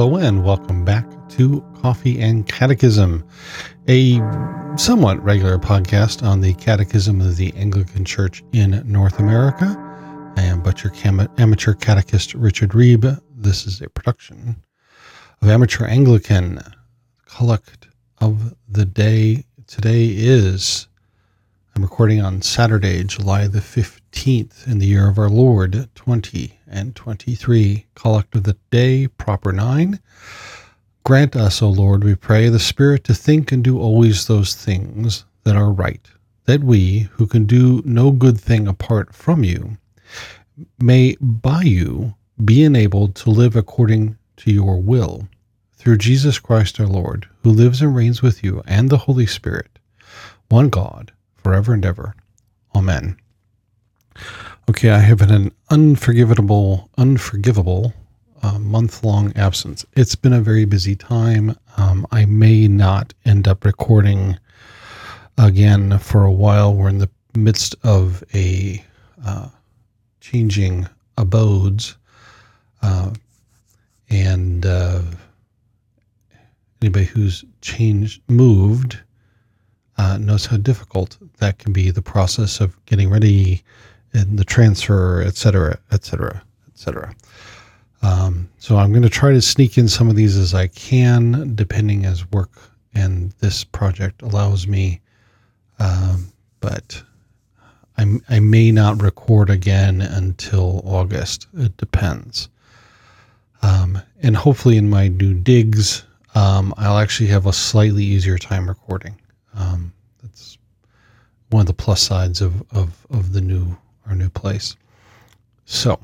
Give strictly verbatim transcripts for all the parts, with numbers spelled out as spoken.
Hello and welcome back to Coffee and Catechism, a somewhat regular podcast on the Catechism of the Anglican Church in North America. I am but your cam- amateur catechist, Richard Reeb. This is a production of Amateur Anglican. Collect of the day today is, I'm recording on Saturday, July the fifteenth, in the year of our Lord, twenty and twenty-three. Collect of the day, proper nine. Grant us, O Lord, we pray, the spirit to think and do always those things that are right, that we, who can do no good thing apart from you, may by you be enabled to live according to your will, through Jesus Christ our Lord, who lives and reigns with you and the Holy Spirit, one God, forever and ever. Amen. Okay, I have an unforgivable, unforgivable uh, month-long absence. It's been a very busy time. Um, I may not end up recording again for a while. We're in the midst of a uh, changing abodes, uh, and uh, anybody who's changed, moved, Uh, knows how difficult that can be, the process of getting ready and the transfer, et cetera, et cetera, et cetera. Um, so I'm going to try to sneak in some of these as I can, depending as work and this project allows me. Um, but I, I may not record again until August. It depends. Um, and hopefully in my new digs, um, I'll actually have a slightly easier time recording. Um, that's one of the plus sides of, of, of the new, our new place. So,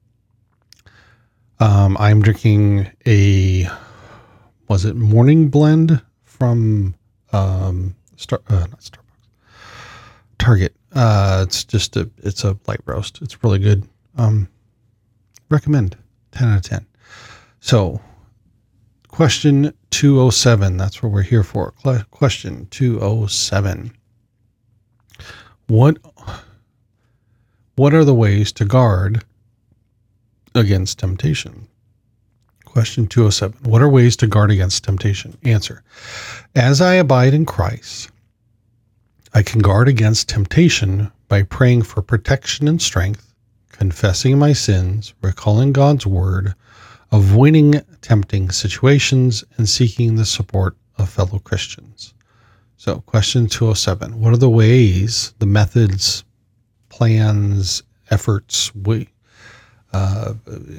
um, I'm drinking a, was it morning blend from, um, Star, uh, not Starbucks, Target. Uh, it's just a, it's a light roast. It's really good. Um, recommend ten out of ten. So, Question two oh seven, that's what we're here for. Question two oh seven. What, what are the ways to guard against temptation? Question two oh seven. What are ways to guard against temptation? Answer. As I abide in Christ, I can guard against temptation by praying for protection and strength, confessing my sins, recalling God's word, avoiding tempting situations, and seeking the support of fellow Christians. So, question two oh seven. What are the ways, the methods, plans, efforts, we, uh,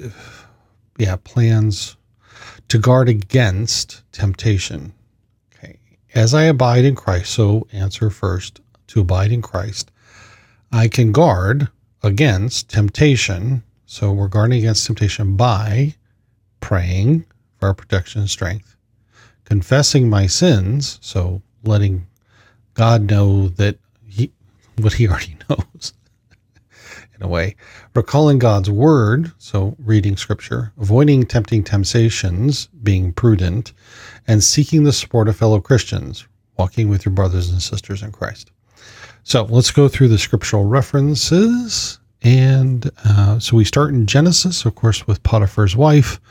yeah, plans to guard against temptation? Okay. As I abide in Christ, so answer first, to abide in Christ, I can guard against temptation. So, we're guarding against temptation by praying for our protection and strength, confessing my sins, so letting God know that he, what he already knows, in a way, recalling God's word, so reading scripture, avoiding tempting temptations, being prudent, and seeking the support of fellow Christians, walking with your brothers and sisters in Christ. So let's go through the scriptural references. And uh, so we start in Genesis, of course, with Potiphar's wife,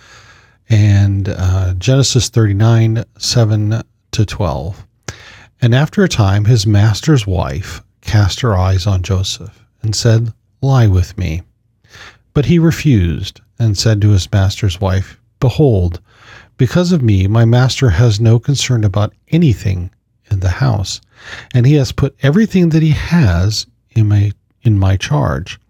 and uh, Genesis thirty-nine, seven to twelve. And after a time, his master's wife cast her eyes on Joseph and said, "Lie with me." But he refused and said to his master's wife, "Behold, because of me, my master has no concern about anything in the house, and he has put everything that he has in my, in my charge.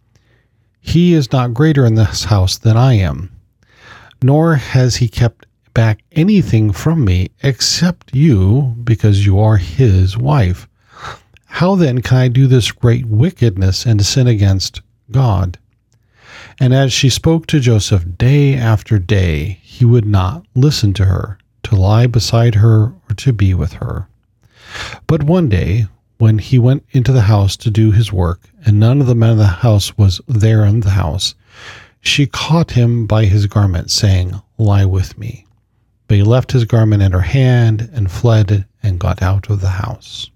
He is not greater in this house than I am, nor has he kept back anything from me except you, because you are his wife. How then can I do this great wickedness and sin against God?" And as she spoke to Joseph day after day, he would not listen to her, to lie beside her or to be with her. But one day, when he went into the house to do his work, and none of the men of the house was there in the house, she caught him by his garment, saying, "Lie with me." But he left his garment in her hand and fled and got out of the house.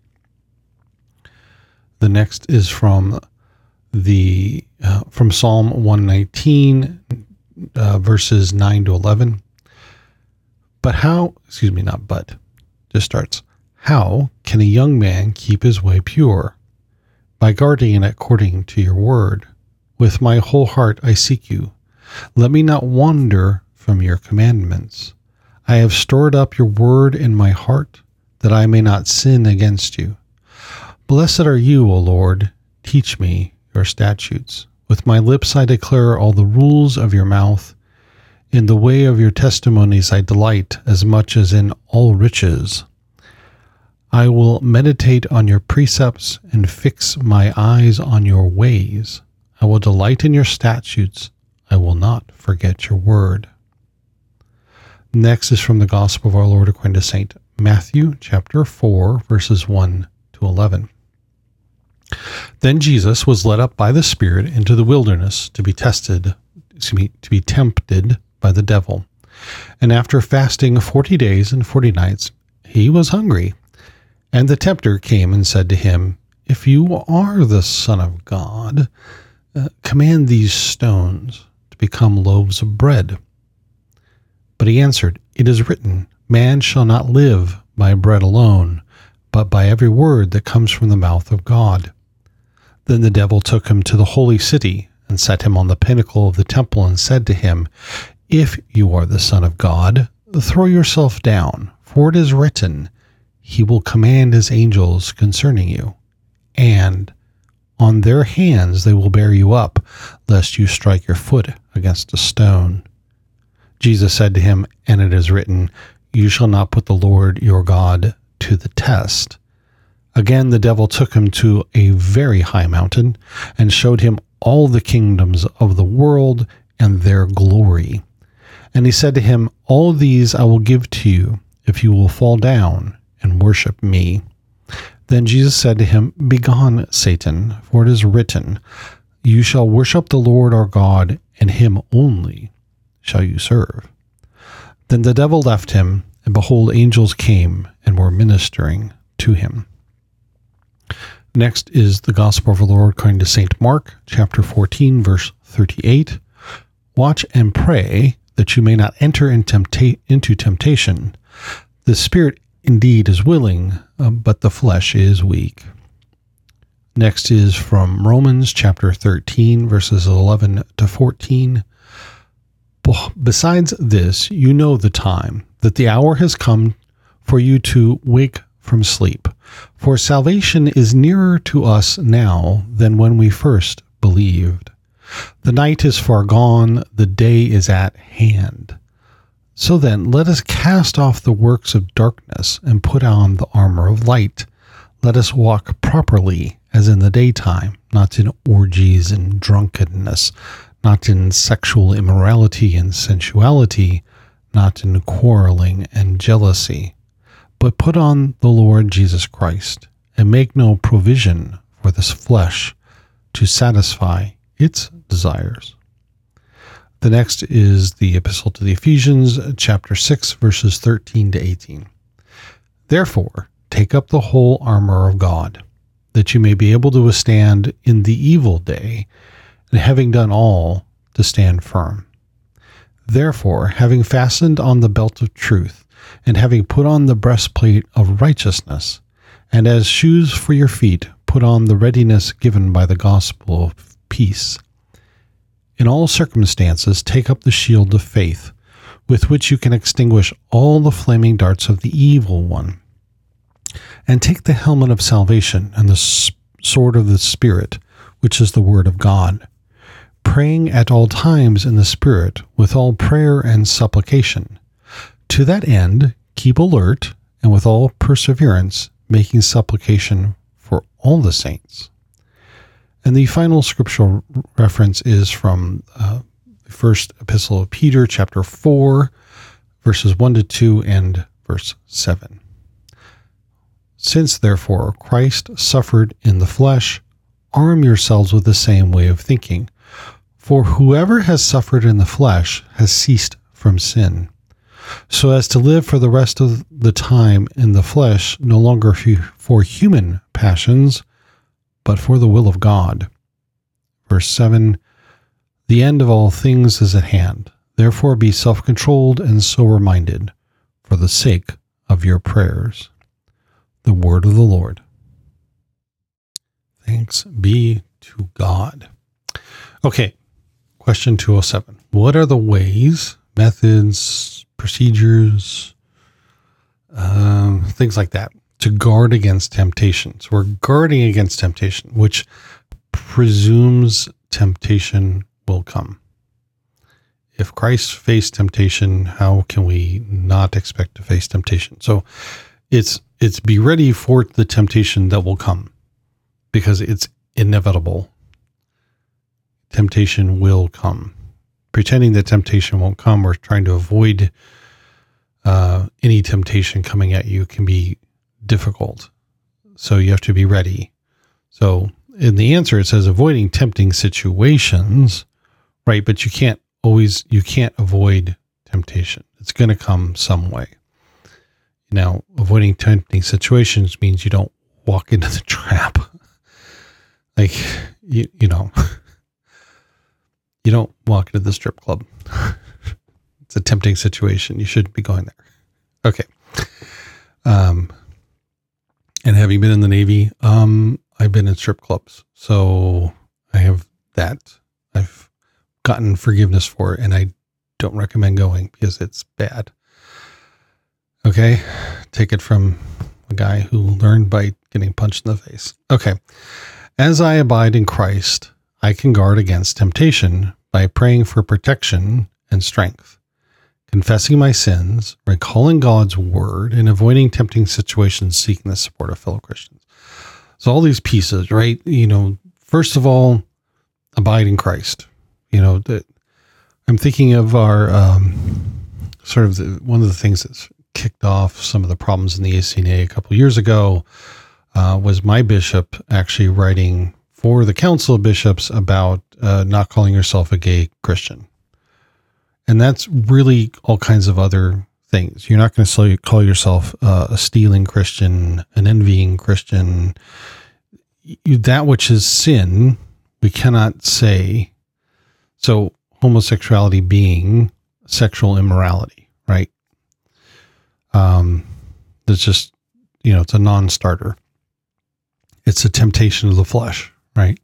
The next is from the uh, from Psalm one nineteen, uh, verses nine to eleven. But how, excuse me, not but, just starts. How can a young man keep his way pure? By guarding it according to your word. With my whole heart I seek you. Let me not wander from your commandments. I have stored up your word in my heart, that I may not sin against you. Blessed are you, O Lord. Teach me your statutes. With my lips I declare all the rules of your mouth. In the way of your testimonies I delight as much as in all riches. I will meditate on your precepts and fix my eyes on your ways. I will delight in your statutes. I will not forget your word. Next is from the Gospel of our Lord according to Saint Matthew, chapter four, verses one to eleven. Then Jesus was led up by the Spirit into the wilderness to be tested, excuse me, to be tempted by the devil. And after fasting forty days and forty nights, he was hungry. And the tempter came and said to him, If you are the Son of God, uh, command these stones to become loaves of bread. But he answered, It is written, Man shall not live by bread alone, but by every word that comes from the mouth of God. Then the devil took him to the holy city and set him on the pinnacle of the temple and said to him, If you are the Son of God, throw yourself down, for it is written, He will command his angels concerning you, and on their hands they will bear you up, lest you strike your foot against a stone. Jesus said to him, And it is written, You shall not put the Lord your God to the test. Again the devil took him to a very high mountain, and showed him all the kingdoms of the world and their glory. And he said to him, All these I will give to you, if you will fall down and worship me. Then Jesus said to him, Begone, Satan, for it is written, You shall worship the Lord our God, and him only shall you serve. Then the devil left him, and behold, angels came and were ministering to him. Next is the Gospel of the Lord according to Saint Mark, chapter fourteen, verse thirty-eight. Watch and pray that you may not enter in tempta- into temptation. The spirit indeed is willing, uh, but the flesh is weak. Next is from Romans chapter thirteen, verses eleven to fourteen. Besides this, you know the time, that the hour has come for you to wake from sleep. For salvation is nearer to us now than when we first believed. The night is far gone, the day is at hand. So then, let us cast off the works of darkness and put on the armor of light. Let us walk properly as in the daytime, not in orgies and drunkenness, not in sexual immorality and sensuality, not in quarreling and jealousy, but put on the Lord Jesus Christ, and make no provision for this flesh to satisfy its desires. The next is the Epistle to the Ephesians, chapter six, verses thirteen to eighteen. Therefore, take up the whole armor of God, that you may be able to withstand in the evil day, and having done all, to stand firm. Therefore, having fastened on the belt of truth, and having put on the breastplate of righteousness, and as shoes for your feet, put on the readiness given by the gospel of peace. In all circumstances, take up the shield of faith, with which you can extinguish all the flaming darts of the evil one. And take the helmet of salvation and the sword of the Spirit, which is the word of God, praying at all times in the Spirit with all prayer and supplication. To that end, keep alert, and with all perseverance, making supplication for all the saints. And the final scriptural reference is from uh, the first epistle of Peter, chapter four, verses one to two and verse seven. Since, therefore, Christ suffered in the flesh, arm yourselves with the same way of thinking. For whoever has suffered in the flesh has ceased from sin, so as to live for the rest of the time in the flesh, no longer for human passions, but for the will of God. Verse seven, the end of all things is at hand. Therefore be self-controlled and sober-minded. for the sake of your prayers. The word of the Lord. Thanks be to God. Okay, question two oh seven. What are the ways, methods, procedures, um, things like that, to guard against temptation? So we're guarding against temptation, which presumes temptation will come. If Christ faced temptation, how can we not expect to face temptation? So it's it's be ready for the temptation that will come, because it's inevitable. Temptation will come. Pretending that temptation won't come or trying to avoid uh, any temptation coming at you can be difficult. So you have to be ready. So in the answer, it says avoiding tempting situations, right? But you can't always, you can't avoid temptation. It's going to come some way. Now, avoiding tempting situations means you don't walk into the trap. Like, you, you know, you don't walk into the strip club. It's a tempting situation. You shouldn't be going there. Okay. Um, and having been in the Navy, um, I've been in strip clubs. So I have that. I've gotten forgiveness for it, and I don't recommend going because it's bad. Okay. Take it from a guy who learned by getting punched in the face. Okay. As I abide in Christ, I can guard against temptation by praying for protection and strength, confessing my sins, recalling God's word, and avoiding tempting situations, seeking the support of fellow Christians. So all these pieces, right? You know, first of all, abide in Christ. You know, that I'm thinking of our um, sort of the, one of the things that's kicked off some of the problems in the A C N A a couple of years ago uh, was my bishop actually writing for the Council of Bishops about uh, not calling yourself a gay Christian. And that's really all kinds of other things. You're not going to call yourself uh, a stealing Christian, an envying Christian. You, that which is sin, we cannot say. So homosexuality being sexual immorality, right? Um, that's just, you know, it's a non-starter. It's a temptation of the flesh, right?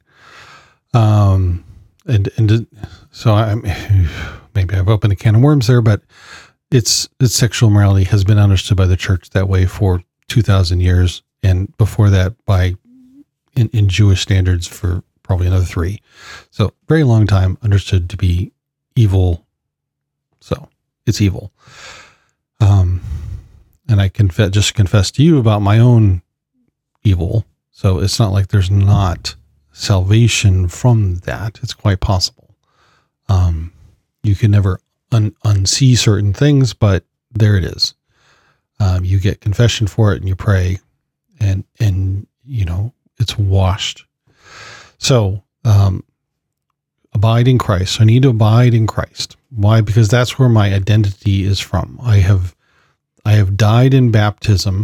Um, and, and so I'm, maybe I've opened a can of worms there, but it's, it's sexual immorality has been understood by the church that way for two thousand years. And before that by in, in Jewish standards for probably another three. So very long time understood to be evil. So it's evil. Um, and I confess, just confess to you about my own evil. So it's not like there's not salvation from that. It's quite possible. Um, you can never un- unsee certain things, but there it is. Um, you get confession for it and you pray and, and, you know, it's washed. So, um, abide in Christ. I need to abide in Christ. Why? Because that's where my identity is from. I have, I have died in baptism,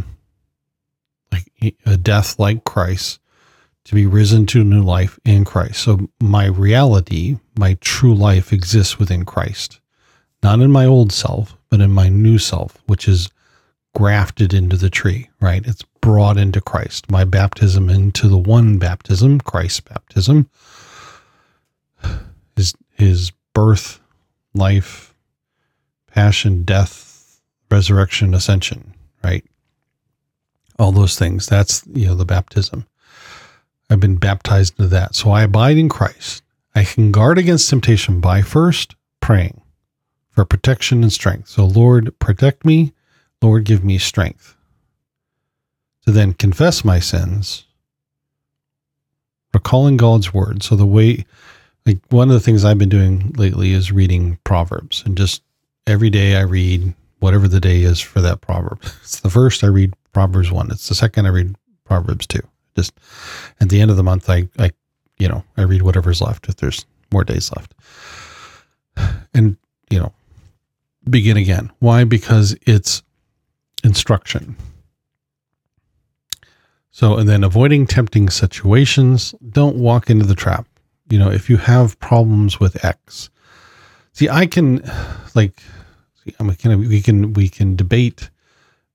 like a death like Christ, to be risen to new life in Christ. So my reality, my true life exists within Christ, not in my old self, but in my new self, which is grafted into the tree, right? It's brought into Christ. My baptism into the one baptism, Christ's baptism, his, his birth, life, passion, death, resurrection, ascension, right? All those things. That's, you know, the baptism. I've been baptized into that. So I abide in Christ. I can guard against temptation by first praying for protection and strength. So Lord, protect me. Lord, give me strength to then confess my sins, recalling God's word. So the way, like one of the things I've been doing lately is reading Proverbs, and just every day I read whatever the day is for that proverb. It's the first I read Proverbs one. It's the second I read Proverbs two. Just at the end of the month, I, I, you know, I read whatever's left if there's more days left, and, you know, begin again. Why? Because it's instruction. So, and then avoiding tempting situations. Don't walk into the trap. You know, if you have problems with X, see, I can like, see, I'm kind of, we can, we can debate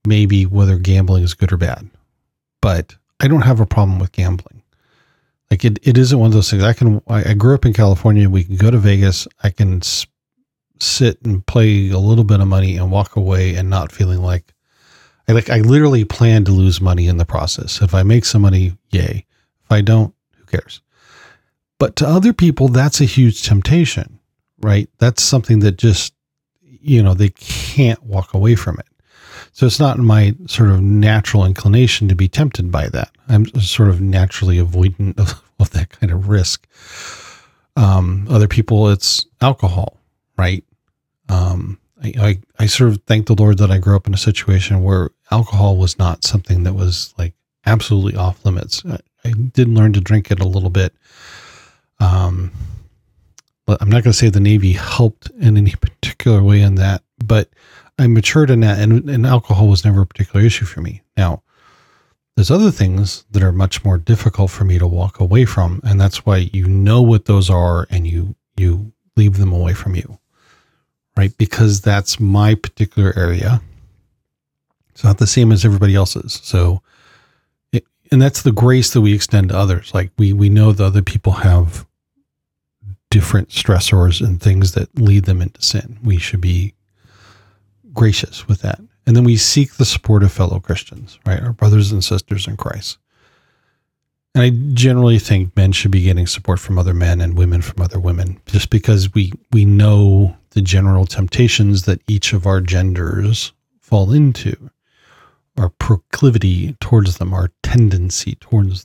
maybe whether gambling is good or bad, but I don't have a problem with gambling. Like it, it isn't one of those things. I can, I, I grew up in California. We can go to Vegas. I can s- sit and play a little bit of money and walk away and not feeling like I like, I literally plan to lose money in the process. If I make some money, yay. If I don't, who cares? But to other people, that's a huge temptation, right? That's something that just, you know, they can't walk away from it. So it's not my sort of natural inclination to be tempted by that. I'm sort of naturally avoidant of, of that kind of risk. Um, other people, it's alcohol, right? Um, I, I, I sort of thank the Lord that I grew up in a situation where alcohol was not something that was like absolutely off limits. I, I did learn to drink it a little bit. Um, but I'm not going to say the Navy helped in any particular way in that, but I matured in that, and, and alcohol was never a particular issue for me. Now, there's other things that are much more difficult for me to walk away from, and that's why you know what those are, and you you leave them away from you, right? Because that's my particular area. It's not the same as everybody else's. So, it, and that's the grace that we extend to others. Like we we know that other people have different stressors and things that lead them into sin. We should be gracious with that. And then we seek the support of fellow Christians, right? Our brothers and sisters in Christ. And I generally think men should be getting support from other men and women from other women, just because we, we know the general temptations that each of our genders fall into, our proclivity towards them, our tendency towards them.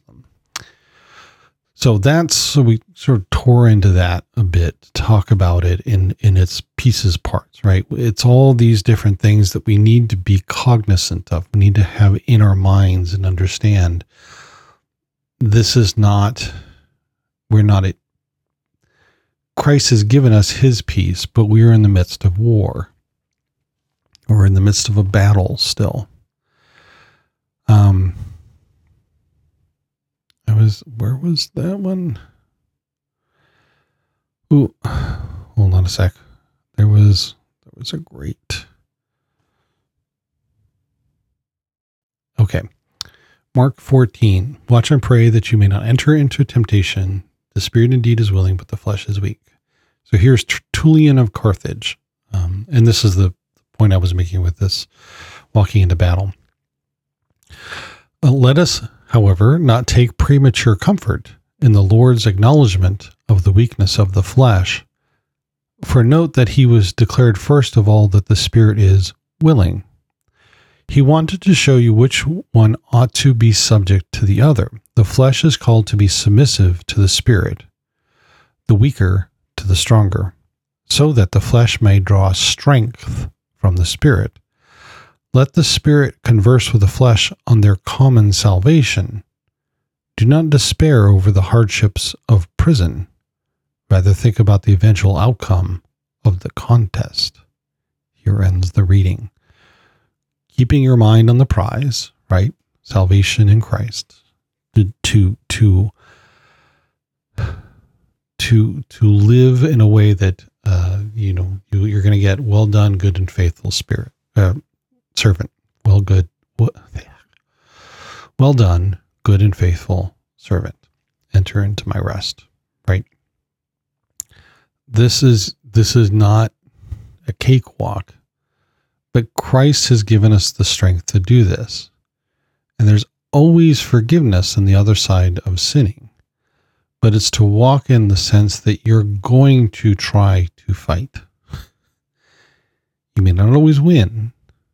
So that's, so we sort of tore into that a bit to talk about it in, in its pieces, parts, right? It's all these different things that we need to be cognizant of. We need to have in our minds and understand this is not, we're not, it. Christ has given us his peace, but we are in the midst of war. We're in the midst of a battle still. Um, I was, where was that one? Ooh, hold on a sec. There was, there was a great, okay. Mark fourteen, watch and pray that you may not enter into temptation. The spirit indeed is willing, but the flesh is weak. So here's Tertullian of Carthage. Um, and this is the point I was making with this walking into battle. Uh, let us, however, not take premature comfort in the Lord's acknowledgement of the weakness of the flesh. For note that he was declared first of all that the spirit is willing. He wanted to show you which one ought to be subject to the other. The flesh is called to be submissive to the spirit, the weaker to the stronger, so that the flesh may draw strength from the spirit. Let the spirit converse with the flesh on their common salvation. Do not despair over the hardships of prison. Rather think about the eventual outcome of the contest. Here ends the reading. Keeping your mind on the prize, right? Salvation in Christ. To, to, to, to, to live in a way that, uh, you know, you, you're going to get well done, good and faithful spirit, uh, servant. Well, good. Well done, good and faithful servant. Enter into my rest, right? This is, this is not a cakewalk, but Christ has given us the strength to do this. And there's always forgiveness on the other side of sinning, but it's to walk in the sense that you're going to try to fight. You may not always win.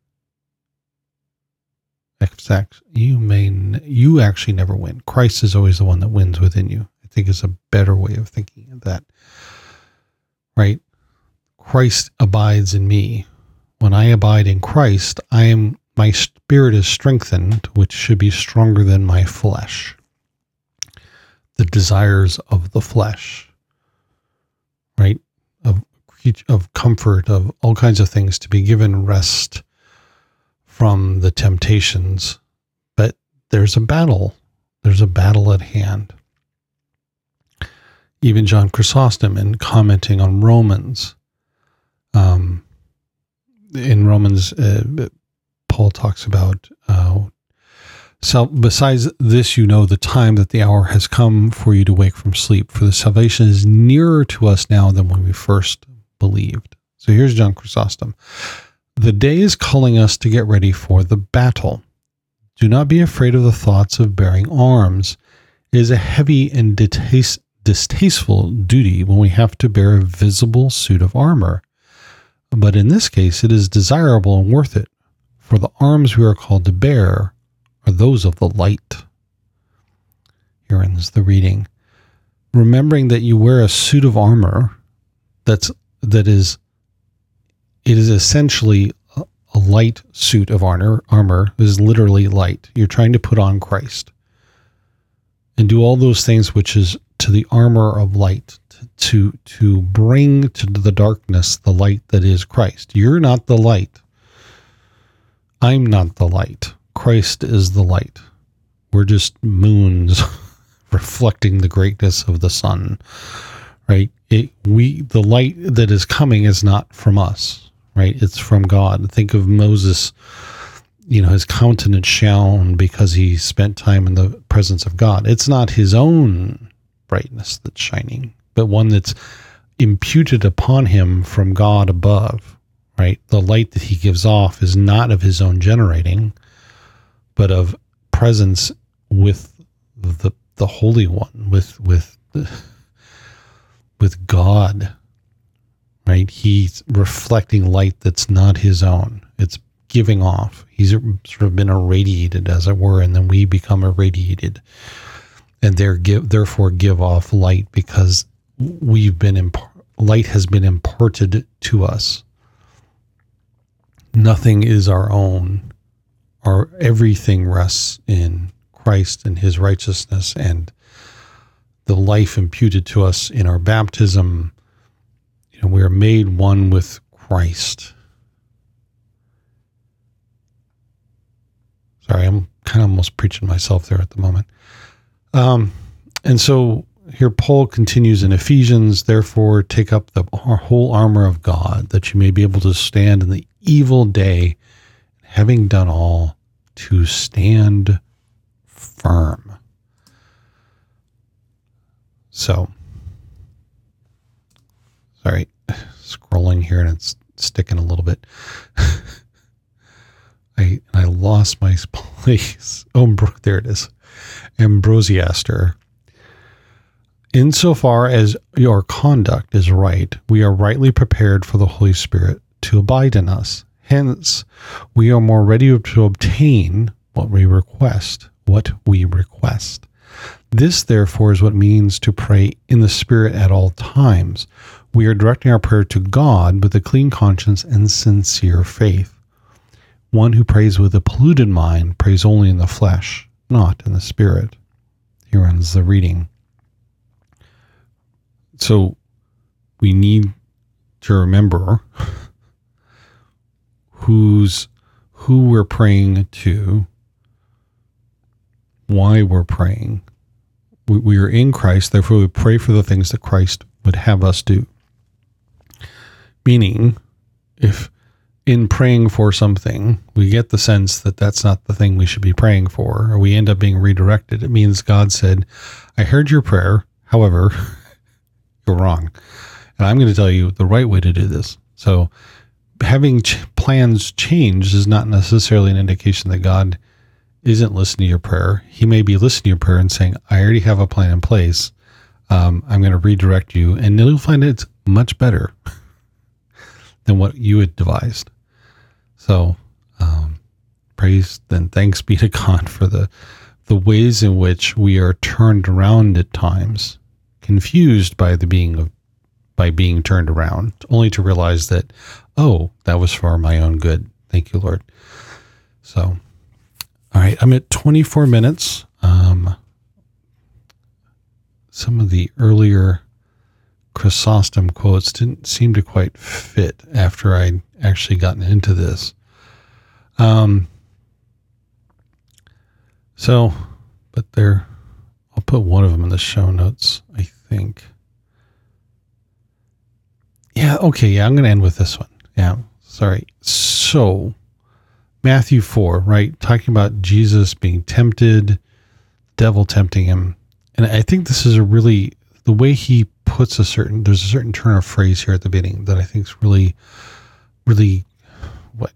You may, you actually never win. Christ is always the one that wins within you. I think is a better way of thinking of that. Right? Christ abides in me. When I abide in Christ, I am, my spirit is strengthened, which should be stronger than my flesh. The desires of the flesh, right? Of, of comfort, of all kinds of things, to be given rest from the temptations. But there's a battle. There's a battle at hand. Even John Chrysostom, in commenting on Romans, um, in Romans, uh, Paul talks about, uh, so besides this, you know, the time that the hour has come for you to wake from sleep, for the salvation is nearer to us now than when we first believed. So here's John Chrysostom. The day is calling us to get ready for the battle. Do not be afraid of the thoughts of bearing arms. It is a heavy and ditaste, distasteful duty when we have to bear a visible suit of armor. But in this case, it is desirable and worth it, for the arms we are called to bear are those of the light. Here ends the reading. Remembering that you wear a suit of armor, that's that is, it is essentially a, a light suit of armor. Armor is literally light. You're trying to put on Christ and do all those things which is to the armor of light, to, to to bring to the darkness the light that is Christ. You're not the light. I'm not the light. Christ is the light. We're just moons reflecting the greatness of the sun, right? It, we the light that is coming is not from us, right? It's from God. Think of Moses. You know, his countenance shone because he spent time in the presence of God. It's not his own brightness that's shining, but one that's imputed upon him from God above, right? The light that he gives off is not of his own generating, but of presence with the the Holy One, with with with God, right? He's reflecting light that's not his own. It's giving off. He's sort of been irradiated, as it were, and then we become irradiated, and there give therefore give off light because we've been imp- light has been imparted to us. Nothing is our own. Our everything rests in Christ and his righteousness and the life imputed to us in our baptism. You know, we are made one with Christ. Sorry, I'm kind of almost preaching myself there at the moment. Um, and so here Paul continues in Ephesians, therefore take up the whole armor of God, that you may be able to stand in the evil day, having done all, to stand firm. So, sorry, scrolling here and it's sticking a little bit. I I lost my place. Oh, there it is. Ambrosiaster. Insofar as your conduct is right, we are rightly prepared for the Holy Spirit to abide in us. Hence, we are more ready to obtain what we request, what we request. This, therefore, is what it means to pray in the Spirit at all times. We are directing our prayer to God with a clean conscience and sincere faith. One who prays with a polluted mind prays only in the flesh, not in the Spirit. Here ends the reading. So we need to remember who's who we're praying to, why we're praying. We, we are in Christ, therefore we pray for the things that Christ would have us do. Meaning, if in praying for something, we get the sense that that's not the thing we should be praying for, or we end up being redirected, it means God said, I heard your prayer, however, you're wrong. And I'm going to tell you the right way to do this. So having ch- plans changed is not necessarily an indication that God isn't listening to your prayer. He may be listening to your prayer and saying, I already have a plan in place. Um, I'm going to redirect you, and you'll find it's much better than what you had devised. So, um, praise and thanks be to God for the the ways in which we are turned around at times, confused by the being of by being turned around, only to realize that, oh, that was for my own good. Thank you, Lord. So, all right, I'm at twenty-four minutes. Um, some of the earlier Chrysostom quotes didn't seem to quite fit after I'd actually gotten into this. Um, so, but there, I'll put one of them in the show notes, I think. Yeah, okay, yeah, I'm going to end with this one. Yeah, sorry. So, Matthew four, right? Talking about Jesus being tempted, devil tempting him. And I think this is a really, the way he puts a certain, there's a certain turn of phrase here at the beginning that I think is really, really, what?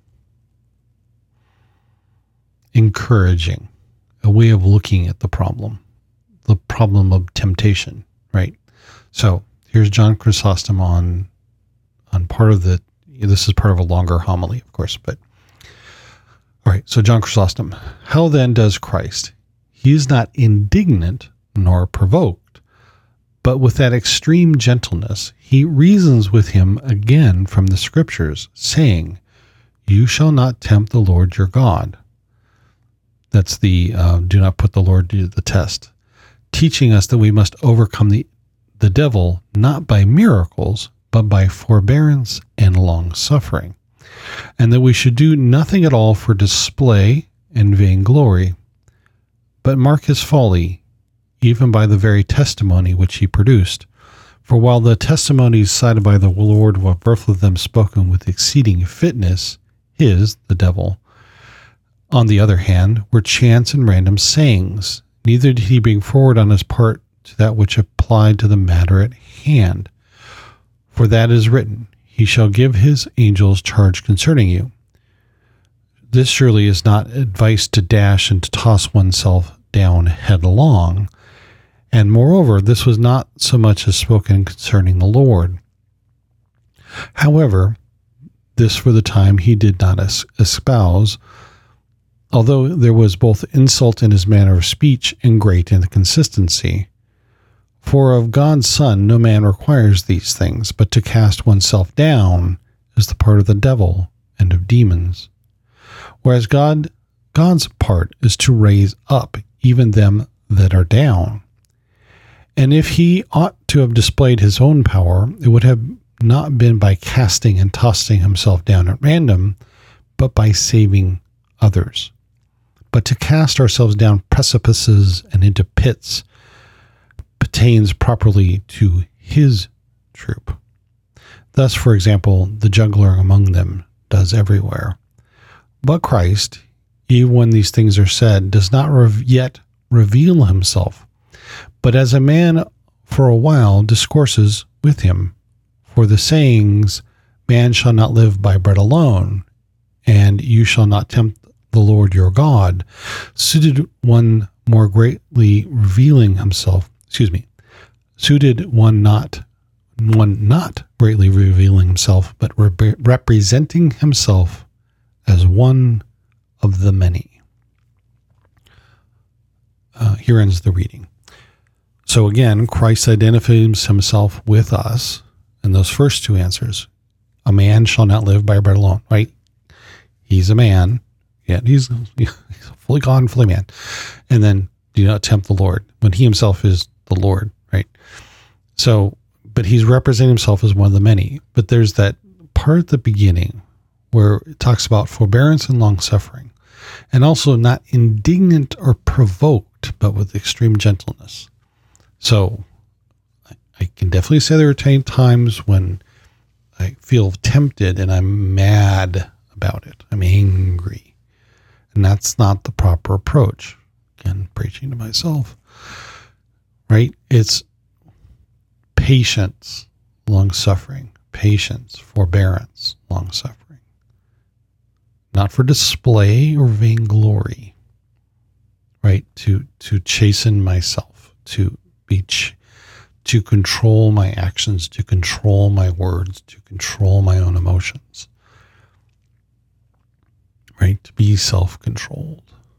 Encouraging. A way of looking at the problem, the problem of temptation, right? So here's John Chrysostom on, on part of the, this is part of a longer homily, of course, but all right. So John Chrysostom, how then does Christ? He is not indignant nor provoked, but with that extreme gentleness, he reasons with him again from the scriptures, saying, you shall not tempt the Lord your God. That's the, uh, do not put the Lord to the test, teaching us that we must overcome the, the devil, not by miracles, but by forbearance and long suffering, and that we should do nothing at all for display and vainglory, but mark his folly, even by the very testimony which he produced. For while the testimonies cited by the Lord were both of them spoken with exceeding fitness, his, the devil, on the other hand, were chance and random sayings, neither did he bring forward on his part to that which applied to the matter at hand. For that is written, he shall give his angels charge concerning you. This surely is not advice to dash and to toss oneself down headlong. And moreover, this was not so much as spoken concerning the Lord. However, this for the time he did not es- espouse, although there was both insult in his manner of speech and great inconsistency. For of God's Son no man requires these things, but to cast oneself down is the part of the devil and of demons. Whereas God, God's part is to raise up even them that are down. And if he ought to have displayed his own power, it would have not been by casting and tossing himself down at random, but by saving others. But to cast ourselves down precipices and into pits pertains properly to his troop. Thus, for example, the juggler among them does everywhere. But Christ, even when these things are said, does not rev- yet reveal himself, but as a man for a while discourses with him. For the sayings, man shall not live by bread alone, and you shall not tempt the Lord your God, suited one more greatly revealing himself, excuse me, suited one not, one not greatly revealing himself, but re- representing himself as one of the many. Uh, here ends the reading. So again, Christ identifies himself with us in those first two answers. A man shall not live by bread alone, right? He's a man. Yeah, he's, he's fully God and fully man. And then do not tempt the Lord when he himself is the Lord, right? So, but he's representing himself as one of the many. But there's that part at the beginning where it talks about forbearance and long suffering, and also not indignant or provoked, but with extreme gentleness. So I can definitely say there are times when I feel tempted and I'm mad about it. I'm angry. And that's not the proper approach. Again, preaching to myself, right? It's patience, long suffering, patience, forbearance, long suffering. Not for display or vainglory, right? To, to chasten myself, to be, ch- to control my actions, to control my words, to control my own emotions. Right? To be self-controlled.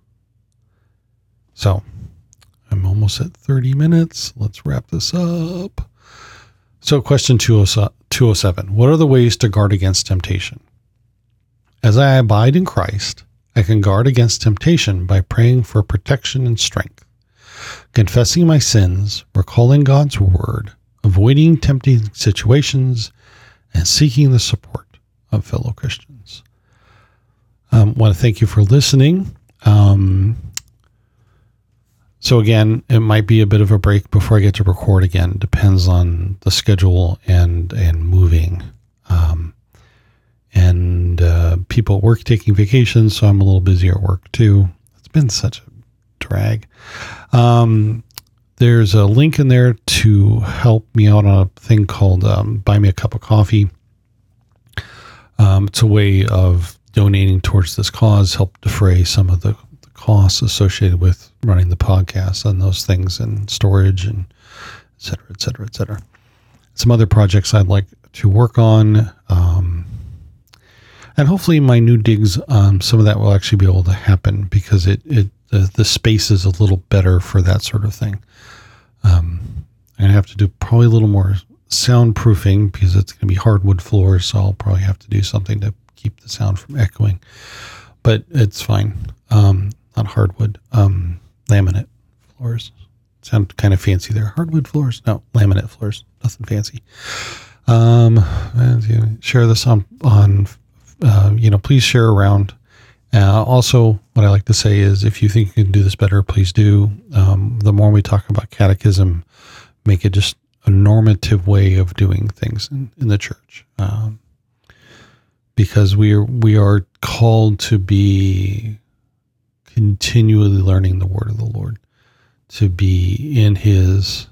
So, I'm almost at thirty minutes. Let's wrap this up. So, question two oh seven. What are the ways to guard against temptation? As I abide in Christ, I can guard against temptation by praying for protection and strength, confessing my sins, recalling God's word, avoiding tempting situations, and seeking the support of fellow Christians. I um, want to thank you for listening. Um, so again, it might be a bit of a break before I get to record again. Depends on the schedule and, and moving. Um, and uh, people at work taking vacations, so I'm a little busy at work too. It's been such a drag. Um, there's a link in there to help me out on a thing called um, Buy Me a Cup of Coffee. Um, it's a way of donating towards this cause, help defray some of the, the costs associated with running the podcast and those things, and storage, and et cetera, et cetera, et cetera. Some other projects I'd like to work on. Um, and hopefully my new digs, um, some of that will actually be able to happen, because it, it, the, the space is a little better for that sort of thing. Um, I'm going to have to do probably a little more soundproofing, because it's going to be hardwood floors. So I'll probably have to do something to keep the sound from echoing, but it's fine. Um, not hardwood, um, laminate floors. Sound kind of fancy there. Hardwood floors. No, laminate floors. Nothing fancy. Um, and, you know, share this on, on, uh, you know, please share around. Uh, also, what I like to say is, if you think you can do this better, please do. Um, the more we talk about catechism, make it just a normative way of doing things in, in the church. Um, because we are, we are called to be continually learning the word of the Lord, to be in his,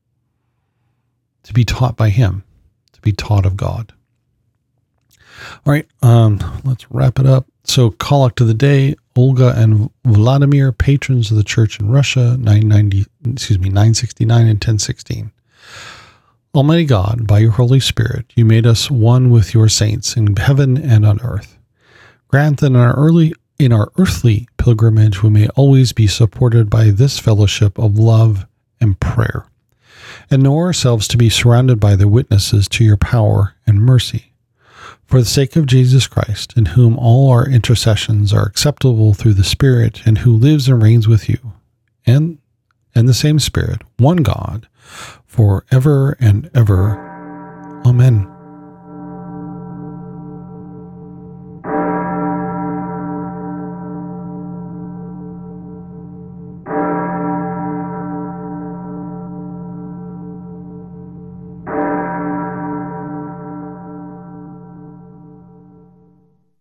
to be taught by him, to be taught of God. All right. Um, let's wrap it up. So, collect of the day: Olga and Vladimir, patrons of the church in Russia, nine ninety, excuse me, nine sixty-nine and ten sixteen. Almighty God, by your Holy Spirit, you made us one with your saints in heaven and on earth. Grant that in our early, in our earthly pilgrimage, we may always be supported by this fellowship of love and prayer, and know ourselves to be surrounded by the witnesses to your power and mercy. For the sake of Jesus Christ, in whom all our intercessions are acceptable through the Spirit, and who lives and reigns with you, and, and the same Spirit, one God, forever and ever. Amen.